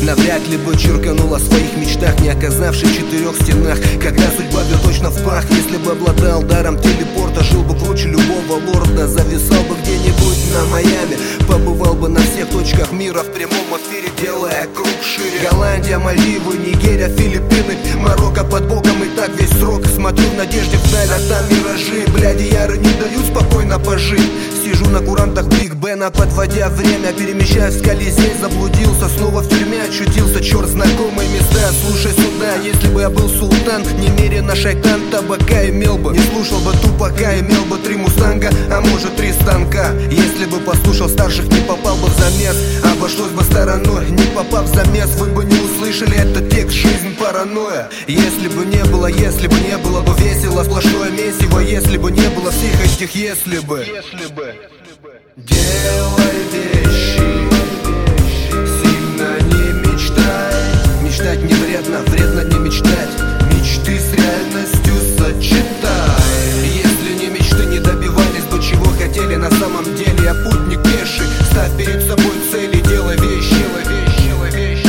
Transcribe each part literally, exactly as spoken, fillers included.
навряд ли бы черканул о своих мечтах, не оказавшись в четырех стенах. Когда судьба бьет точно в пах, если бы обладал даром телепорта, жил бы круче любого лорда, зависал бы где-нибудь на Майами, побывал бы на всех точках мира в прямом эфире, делая круг шире. Голландия, Мальдивы, Нигерия, Филиппины, Марокко под боком, и так весь срок. Смотрю в надежде вдаль, а там миражи. Бляди яры не дают спокойно пожить. Сижу на курантах Биг Бена, подводя время, перемещаюсь в Колизей, заблудился, снова в тюрьме очутился. Черт, знакомые места, слушай сюда. Если бы я был султан, немерено шайтан, табака имел бы, не слушал бы Тупака, имел бы три мустанга, а может три станка. Если бы послушал старших, не попал бы в замес, обошлось бы стороной, не попав в замес. Вы бы не услышали этот текст, жизнь паранойя. Если бы не было, если бы не было бы весело, сплошное месиво. Если бы не было всех этих если бы, если бы. Делай вещи, сильно не мечтай. Мечтать не вредно, вредно не мечтать. Мечты с реальностью сочетай. Если не мечты, не добивались бы чего хотели на самом деле. Я путник пеший, ставь перед собой цели, делай вещи, делай вещи, делай вещи.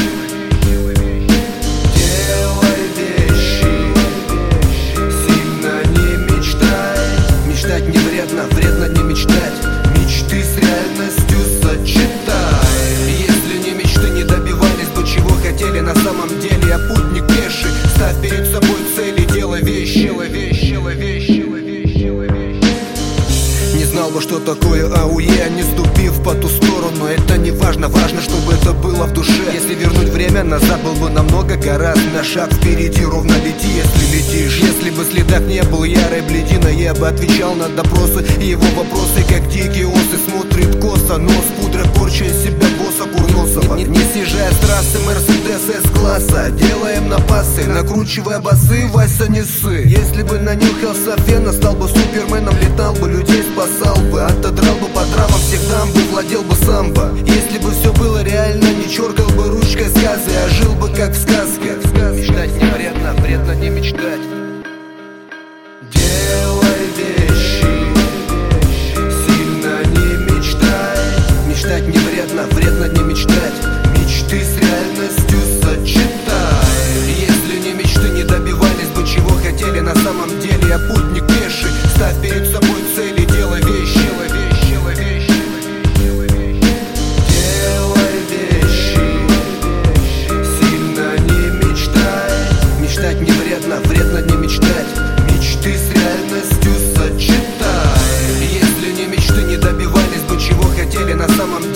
Делай вещи, сильно не мечтай. Мечтать не вредно, вредно не мечтать. Мечты с реальностью сочетай. Если не мечты, не добивались бы чего хотели на самом деле. Я путник пеший, ставь перед собой цели, делай вещи, делай вещи, делай вещи, делай вещи, делай вещи. Не знал бы, что такое АУЕ, не ступив по ту сторону. Это не важно, важно, чтобы это было в душе. Если вернуть время назад, был бы намного гораздо на шаг впереди. Ровно лети, если летишь. Если бы следах не было ярой бледина, я бы отвечал на допросы и его вопросы, как дикий осы. Смотрит косо, нос пудра, порча из себя босса Курносова. Не, не съезжая с трассы, Мерседес С-класса, делаем напасы, накручивая басы, Вася не ссы. Если бы нанюхался фена, стал бы суперменом, летал бы, людей спасал бы, отодрал бы по травам всех дам бы, владел бы самбо. Если бы все было реально, не чёркал бы ручкой сказы, а жил бы как в сказке. Мечтать не вредно, вредно не мечтать. Делай вещи, сильно не мечтай. Мечтать не вредно, вредно не мечтать. Мечты с реальностью сочетай. Если не мечты, не добивались бы чего хотели на самом деле. Я путник пеший, ставь перед собой цели, делай вещи, делай вещи, делай вещи, делай вещи. Делай вещи, сильно не мечтай. Мечтать не вредно, вредно не мечтать. Мечты с реальностью сочетай. Если не мечты, не добивались бы чего хотели на самом деле.